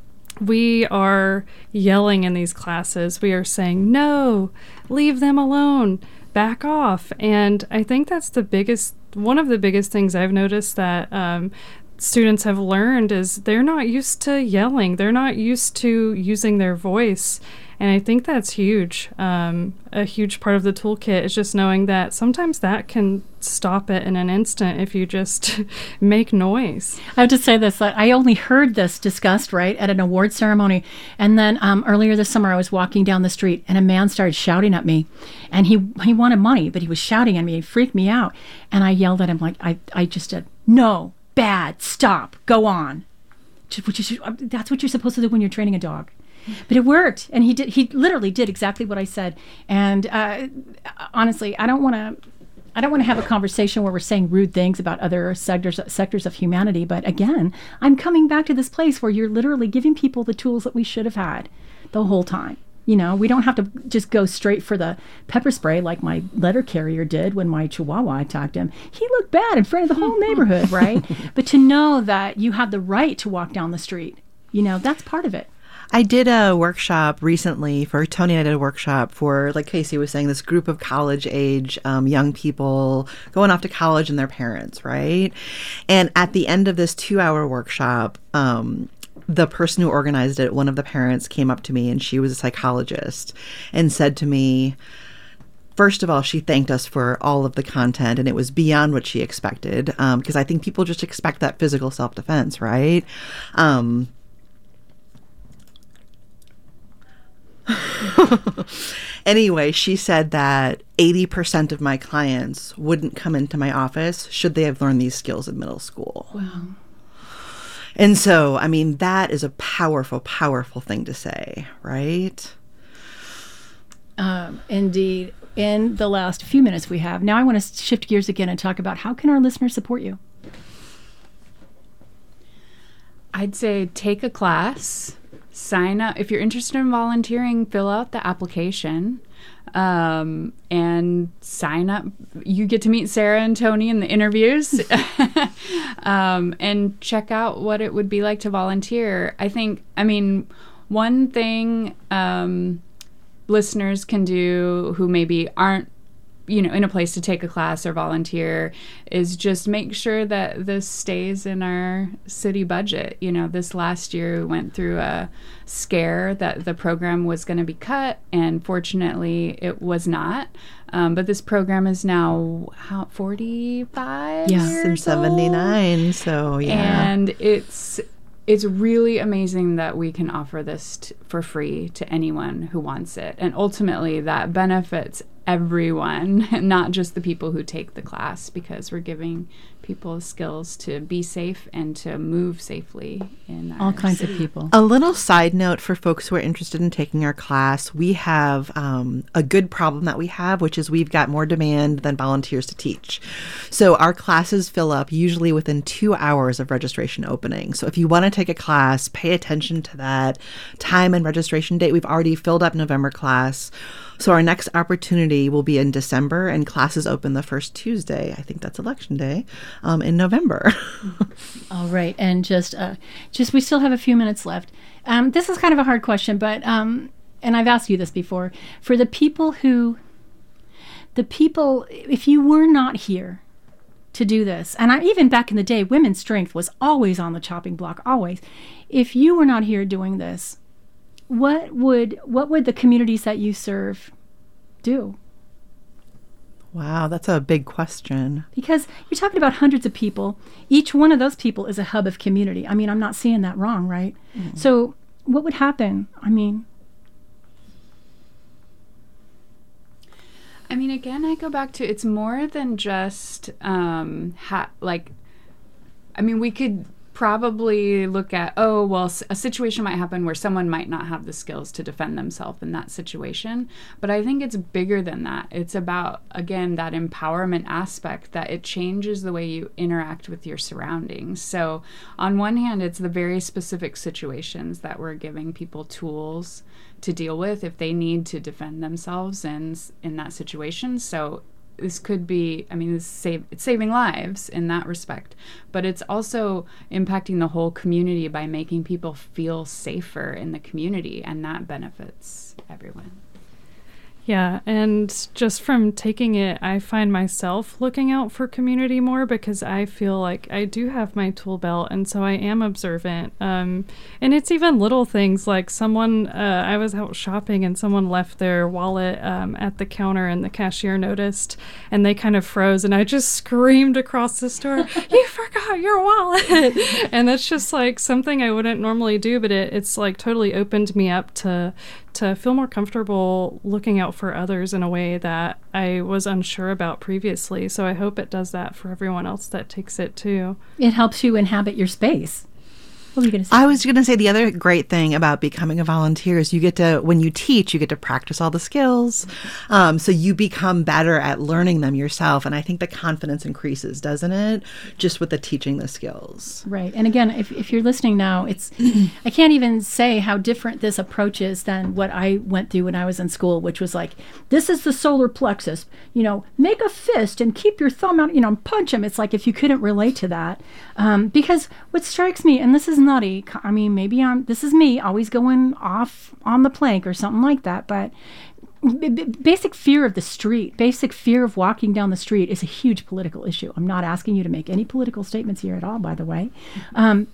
we are yelling in these classes. We are saying, no, leave them alone, back off. And I think that's the biggest, one of the biggest things I've noticed that um, students have learned is they're not used to yelling. They're not used to using their voice. And I think that's huge. Um, a huge part of the toolkit is just knowing that sometimes that can stop it in an instant if you just make noise. I have to say this, that I only heard this discussed, right, at an award ceremony. And then um, earlier this summer, I was walking down the street and a man started shouting at me. And he he wanted money, but he was shouting at me. He freaked me out. And I yelled at him like, I, I just said, no, bad, stop, go on. Which is, that's what you're supposed to do when you're training a dog. But it worked, and he did. He literally did exactly what I said. And uh, honestly, I don't want to. I don't want to have a conversation where we're saying rude things about other sectors sectors of humanity. But again, I'm coming back to this place where you're literally giving people the tools that we should have had the whole time. You know, we don't have to just go straight for the pepper spray like my letter carrier did when my Chihuahua attacked him. He looked bad in front of the whole neighborhood, right? But to know that you have the right to walk down the street, you know, that's part of it. I did a workshop recently for Tony. And I did a workshop for, like Casey was saying, this group of college age um, young people going off to college and their parents, right? And at the end of this two hour workshop, um, the person who organized it, one of the parents came up to me, and she was a psychologist, and said to me, first of all, she thanked us for all of the content, and it was beyond what she expected, um, because I think people just expect that physical self-defense, right? Um, Anyway, she said that eighty percent of my clients wouldn't come into my office should they have learned these skills in middle school. Wow. And so, I mean, that is a powerful, powerful thing to say, right? Um, indeed. In the last few minutes we have, now I want to shift gears again and talk about how can our listeners support you? I'd say take a class. Sign up. If you're interested in volunteering, fill out the application um, and sign up. You get to meet Sarah and Tony in the interviews um, and check out what it would be like to volunteer. I think, I mean, one thing um, listeners can do who maybe aren't, you know, in a place to take a class or volunteer is just make sure that this stays in our city budget. You know, this last year we went through a scare that the program was going to be cut, and fortunately it was not. Um, but this program is now how forty-five Yeah. years Since seventy-nine, old. so yeah. And it's it's really amazing that we can offer this t- for free to anyone who wants it. And ultimately that benefits everyone, not just the people who take the class, because we're giving people skills to be safe and to move safely in our All kinds city. of people. A little side note for folks who are interested in taking our class, we have um, a good problem that we have, which is we've got more demand than volunteers to teach. So our classes fill up usually within two hours of registration opening. So if you want to take a class, pay attention to that time and registration date. We've already filled up November class. So our next opportunity will be in December, and classes open the first Tuesday. I think that's election day um, in November. All right, and just, uh, just we still have a few minutes left. Um, this is kind of a hard question, but um, and I've asked you this before. For the people who, the people, if you were not here to do this, and I, even back in the day, women's strength was always on the chopping block, always. If you were not here doing this, what would what would the communities that you serve do? Wow, that's a big question. Because you're talking about hundreds of people. Each one of those people is a hub of community. I mean, I'm not seeing that wrong, right? Mm-hmm. So what would happen? I mean... I mean, again, I go back to it's more than just um, ha- like I mean, we could probably look at, oh, well, a situation might happen where someone might not have the skills to defend themselves in that situation. But I think it's bigger than that. It's about, again, that empowerment aspect, that it changes the way you interact with your surroundings. So on one hand, it's the very specific situations that we're giving people tools to deal with if they need to defend themselves in, in that situation. So this could be, I mean, this save, it's saving lives in that respect, but it's also impacting the whole community by making people feel safer in the community, and that benefits everyone. Yeah, and just from taking it, I find myself looking out for community more because I feel like I do have my tool belt, and so I am observant. Um, and it's even little things like someone, uh, I was out shopping and someone left their wallet um, at the counter, and the cashier noticed, and they kind of froze, and I just screamed across the store, "You forgot your wallet!" And that's just like something I wouldn't normally do, but it, it's like totally opened me up to to feel more comfortable looking out for others in a way that I was unsure about previously. So I hope it does that for everyone else that takes it too. It helps you inhabit your space. What were you going to say? I was going to say the other great thing about becoming a volunteer is you get to, when you teach, you get to practice all the skills. Um, so you become better at learning them yourself. And I think the confidence increases, doesn't it? Just with the teaching the skills. Right. And again, if, if you're listening now, it's I can't even say how different this approach is than what I went through when I was in school, which was like, this is the solar plexus, you know, make a fist and keep your thumb out, you know, punch him. It's like if you couldn't relate to that. Um, because what strikes me, and this is nutty, I mean, maybe I'm, this is me always going off on the plank or something like that, but b- b- basic fear of the street, basic fear of walking down the street is a huge political issue. I'm not asking you to make any political statements here at all, by the way. Um,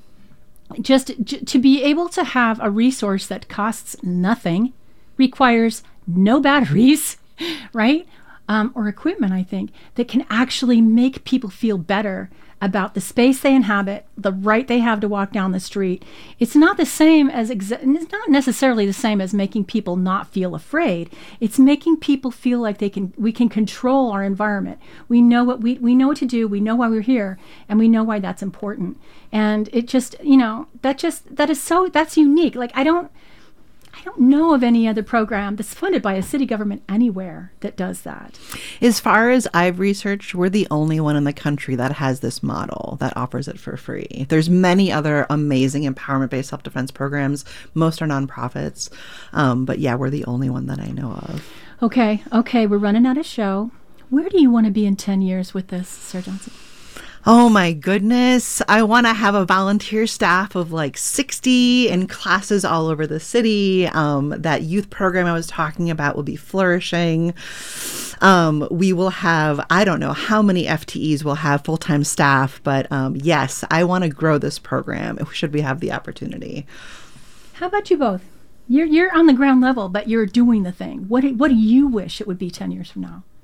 just j- to be able to have a resource that costs nothing, requires no batteries, right? Um, or equipment, I think, that can actually make people feel better about the space they inhabit, the right they have to walk down the street. It's not the same as, exa- it's not necessarily the same as making people not feel afraid. It's making people feel like they can, we can control our environment. We know what we, we know what to do. We know why we're here, and we know why that's important. And it just, you know, that just, that is so, that's unique. Like, I don't, I don't know of any other program that's funded by a city government anywhere that does that. As far as I've researched, we're the only one in the country that has this model that offers it for free. There's many other amazing empowerment-based self-defense programs. Most are nonprofits. Um, but yeah, we're the only one that I know of. Okay, okay, we're running out of show. Where do you want to be in ten years with this, Sarah Johnson? Oh my goodness. I want to have a volunteer staff of like sixty in classes all over the city. Um, that youth program I was talking about will be flourishing. Um, we will have, I don't know how many F T Es we'll have full-time staff, but um, yes, I want to grow this program should we have the opportunity. How about you both? You're you're on the ground level, but you're doing the thing. What do, what do you wish it would be ten years from now?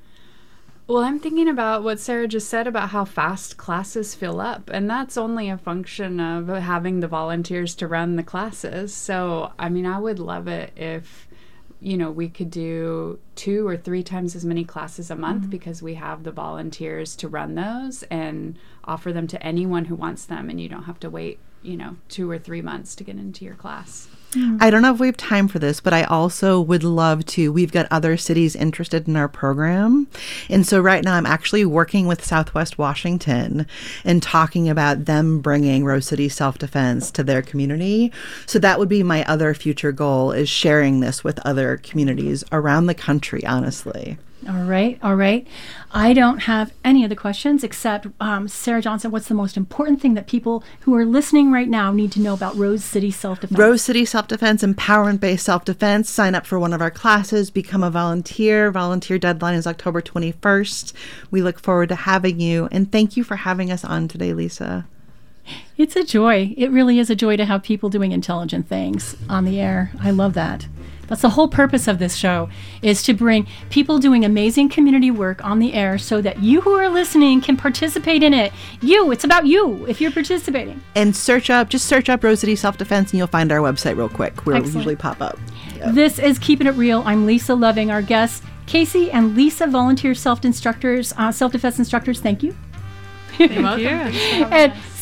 Well, I'm thinking about what Sarah just said about how fast classes fill up, and that's only a function of having the volunteers to run the classes. So, I mean, I would love it if, you know, we could do two or three times as many classes a month mm-hmm. because we have the volunteers to run those and offer them to anyone who wants them, and you don't have to wait, you know, two or three months to get into your class. I don't know if we have time for this, but I also would love to. We've got other cities interested in our program. And so right now I'm actually working with Southwest Washington and talking about them bringing Rose City Self-Defense to their community. So that would be my other future goal, is sharing this with other communities around the country, honestly. All right, all right. I don't have any other questions except, um, Sarah Johnson, what's the most important thing that people who are listening right now need to know about Rose City Self-Defense? Rose City Self-Defense, empowerment-based self-defense. Sign up for one of our classes, become a volunteer. Volunteer deadline is October twenty-first. We look forward to having you, and thank you for having us on today, Lisa. It's a joy. It really is a joy to have people doing intelligent things on the air. I love that. That's the whole purpose of this show, is to bring people doing amazing community work on the air so that you who are listening can participate in it. You, it's about you if you're participating. And search up, just search up Rose City Self-Defense and you'll find our website real quick where Excellent. It usually pop up. Yep. This is Keeping It Real. I'm Lisa Loving. Our guests, Casey and Lisa, volunteer self-instructors, uh, self-defense instructors. Thank you. Thank you. And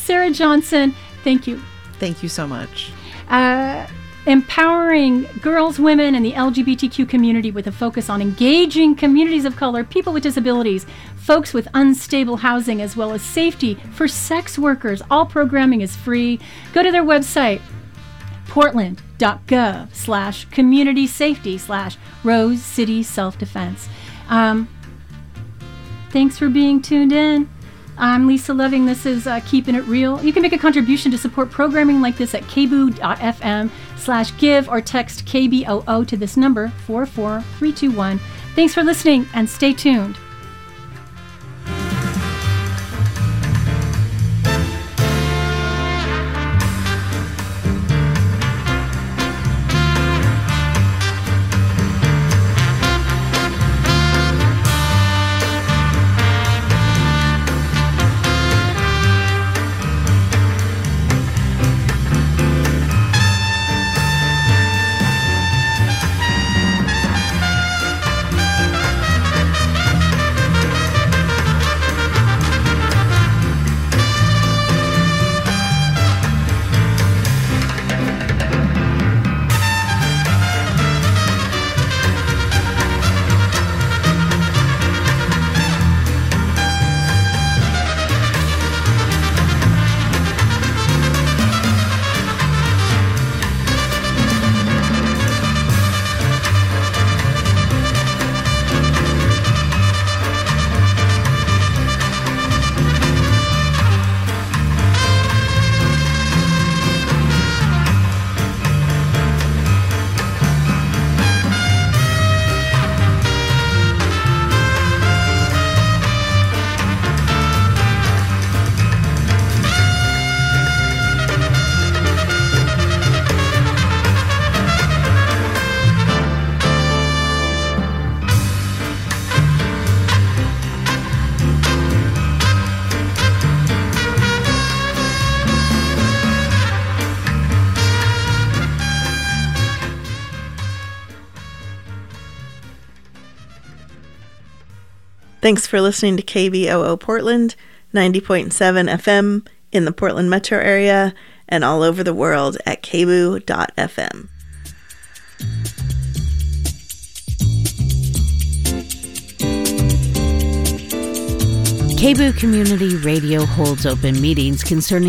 Sarah Johnson, thank you. Thank you so much. Uh, empowering girls, women, and the L G B T Q community with a focus on engaging communities of color, people with disabilities, folks with unstable housing, as well as safety for sex workers. All programming is free. Go to their website, portland.gov slash community safety slash Rose City Self-Defense. Um, thanks for being tuned in. I'm Lisa Loving. This is uh, Keeping It Real. You can make a contribution to support programming like this at kboo.fm slash give or text K B O O to this number, four four three two one. Thanks for listening and stay tuned. Thanks for listening to K B O O Portland, ninety point seven F M in the Portland metro area and all over the world at k b o o dot f m. K B O O Community Radio holds open meetings concerning